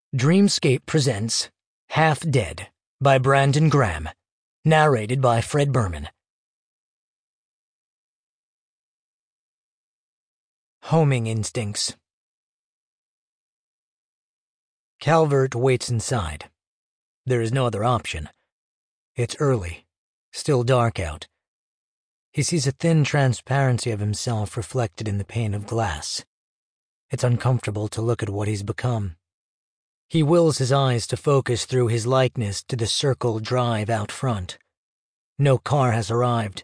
Dreamscape presents Half Dead by Brandon Graham, narrated by Fred Berman. Homing instincts. Calvert waits inside. There is no other option. It's early, still dark out. He sees a thin transparency of himself reflected in the pane of glass. It's uncomfortable to look at what he's become. He wills his eyes to focus through his likeness to the circle drive out front. No car has arrived.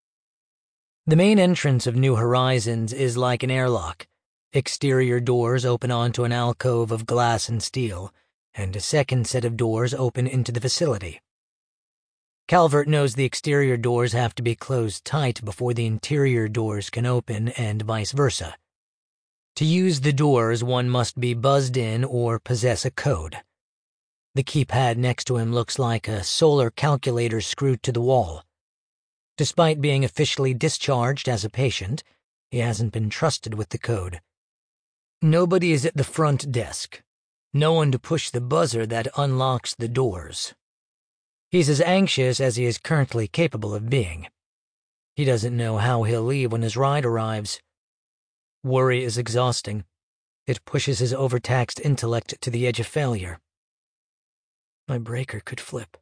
The main entrance of New Horizons is like an airlock. Exterior doors open onto an alcove of glass and steel, and a second set of doors open into the facility. Calvert knows the exterior doors have to be closed tight before the interior doors can open, and vice versa. To use the doors, one must be buzzed in or possess a code. The keypad next to him looks like a solar calculator screwed to the wall. Despite being officially discharged as a patient, he hasn't been trusted with the code. Nobody is at the front desk. No one to push the buzzer that unlocks the doors. He's as anxious as he is currently capable of being. He doesn't know how he'll leave when his ride arrives. Worry is exhausting. It pushes his overtaxed intellect to the edge of failure. My breaker could flip.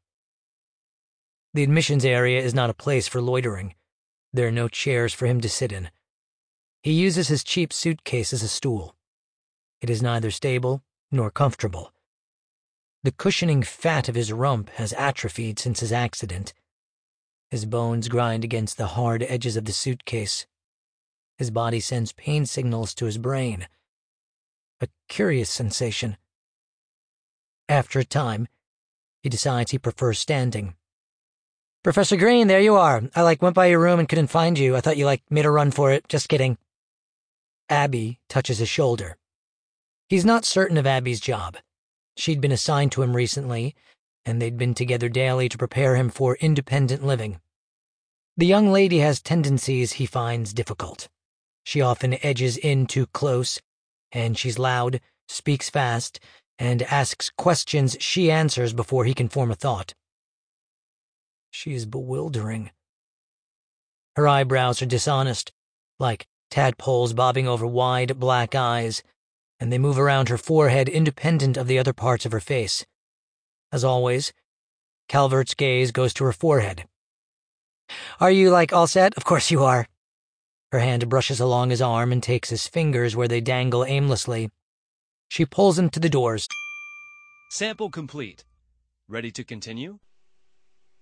The admissions area is not a place for loitering. There are no chairs for him to sit in. He uses his cheap suitcase as a stool. It is neither stable nor comfortable. The cushioning fat of his rump has atrophied since his accident. His bones grind against the hard edges of the suitcase. His body sends pain signals to his brain. A curious sensation. After a time, he decides he prefers standing. "Professor Green, there you are. I went by your room and couldn't find you. I thought you made a run for it. Just kidding." Abby touches his shoulder. He's not certain of Abby's job. She'd been assigned to him recently, and they'd been together daily to prepare him for independent living. The young lady has tendencies he finds difficult. She often edges in too close, and she's loud, speaks fast, and asks questions she answers before he can form a thought. She is bewildering. Her eyebrows are dishonest, like tadpoles bobbing over wide, black eyes, and they move around her forehead independent of the other parts of her face. As always, Calvert's gaze goes to her forehead. "Are you, all set? Of course you are." Her hand brushes along his arm and takes his fingers where they dangle aimlessly. She pulls him to the doors. "Sample complete. Ready to continue?"